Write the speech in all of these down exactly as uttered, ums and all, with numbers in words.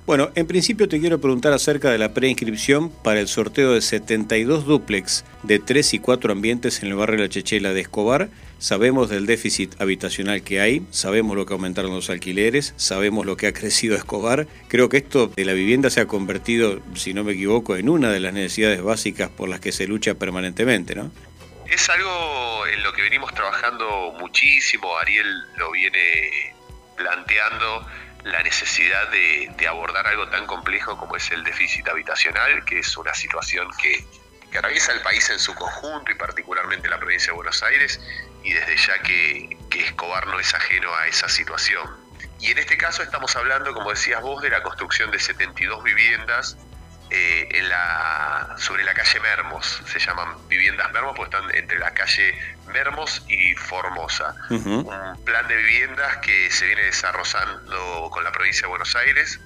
Bueno, en principio te quiero preguntar acerca de la preinscripción para el sorteo de setenta y dos dúplex de tres y cuatro ambientes en el barrio La Chechela de Escobar. Sabemos del déficit habitacional que hay, sabemos lo que aumentaron los alquileres, sabemos lo que ha crecido Escobar. Creo que esto de la vivienda se ha convertido, si no me equivoco, en una de las necesidades básicas por las que se lucha permanentemente, ¿no? Es algo en lo que venimos trabajando muchísimo. Ariel lo viene planteando, la necesidad de, de abordar algo tan complejo como es el déficit habitacional, que es una situación que, que atraviesa el país en su conjunto y particularmente la provincia de Buenos Aires, y desde ya que, que Escobar no es ajeno a esa situación. Y en este caso estamos hablando, como decías vos, de la construcción de setenta y dos viviendas eh, en la, sobre la calle Mermos. Se llaman viviendas Mermos porque están entre la calle Mermos y Formosa. Uh-huh. Un plan de viviendas que se viene desarrollando con la provincia de Buenos Aires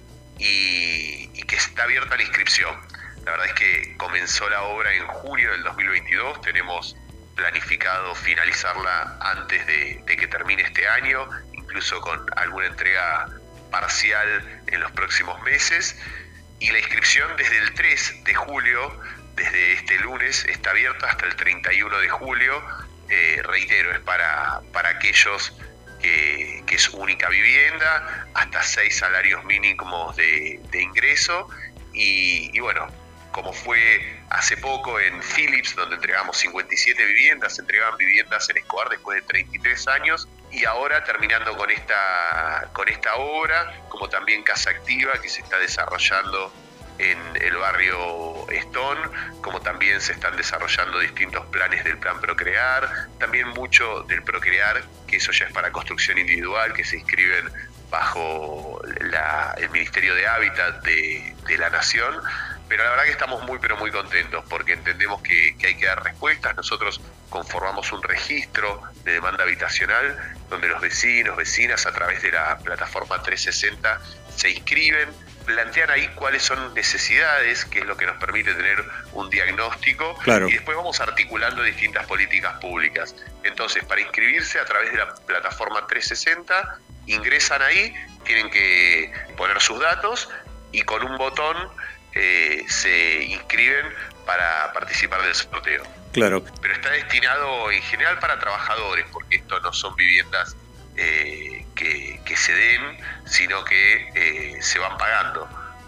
y, y que está abierta la inscripción. La verdad es que comenzó la obra en junio del dos mil veintidós, tenemos planificado finalizarla antes de, de que termine este año, incluso con alguna entrega parcial en los próximos meses, y la inscripción desde el tres de julio, desde este lunes, está abierta hasta el treinta y uno de julio. Eh, reitero, es para, para aquellos que, que es única vivienda, hasta seis salarios mínimos de, de ingreso, y, y bueno, como fue hace poco en Philips, donde entregamos cincuenta y siete viviendas, se entregaban viviendas en Escobar después de treinta y tres años, y ahora terminando con esta, con esta obra, como también Casa Activa, que se está desarrollando en el barrio Stone, como también se están desarrollando distintos planes del Plan Procrear, también mucho del Procrear, que eso ya es para construcción individual, que se inscriben bajo la, el Ministerio de Hábitat de, de la Nación. Pero la verdad que estamos muy pero muy contentos porque entendemos que, que hay que dar respuestas. Nosotros conformamos un registro de demanda habitacional donde los vecinos, vecinas a través de la plataforma trescientos sesenta se inscriben, plantean ahí cuáles son necesidades, que es lo que nos permite tener un diagnóstico, claro. Y después vamos articulando distintas políticas públicas. Entonces, para inscribirse a través de la plataforma trescientos sesenta, ingresan ahí, tienen que poner sus datos y con un botón Eh, se inscriben para participar del sorteo. Claro. Pero está destinado en general para trabajadores, porque esto no son viviendas eh, que, que se den, sino que eh, se van pagando.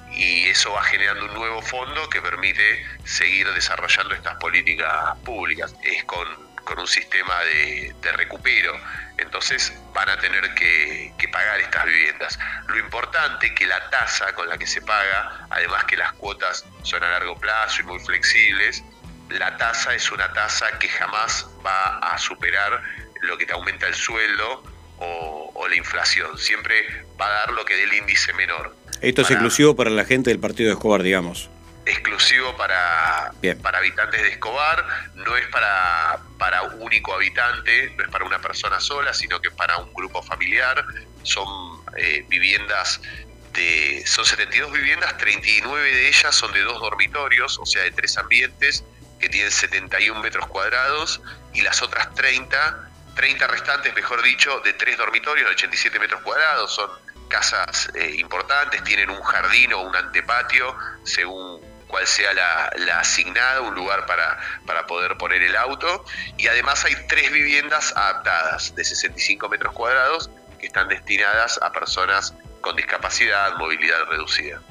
Y eso va generando un nuevo fondo que permite seguir desarrollando estas políticas públicas. Es con, con un sistema de, de recupero. Entonces van a tener que, que pagar estas viviendas. Lo importante es que la tasa con la que se paga, además que las cuotas son a largo plazo y muy flexibles, la tasa es una tasa que jamás va a superar lo que te aumenta el sueldo o, o la inflación. Siempre va a dar lo que dé el índice menor. Esto es para, exclusivo para la gente del partido de Escobar, digamos. Exclusivo para, para habitantes de Escobar, no es para, para un único habitante, no es para una persona sola, sino que para un grupo familiar. Son eh, viviendas, de, son setenta y dos viviendas, treinta y nueve de ellas son de dos dormitorios, o sea, de tres ambientes, que tienen setenta y un metros cuadrados, y las otras treinta, treinta restantes, mejor dicho, de tres dormitorios de ochenta y siete metros cuadrados. Son casas eh, importantes, tienen un jardín o un antepatio, según cuál sea la, la asignada, un lugar para, para poder poner el auto, y además hay tres viviendas adaptadas de sesenta y cinco metros cuadrados que están destinadas a personas con discapacidad, movilidad reducida.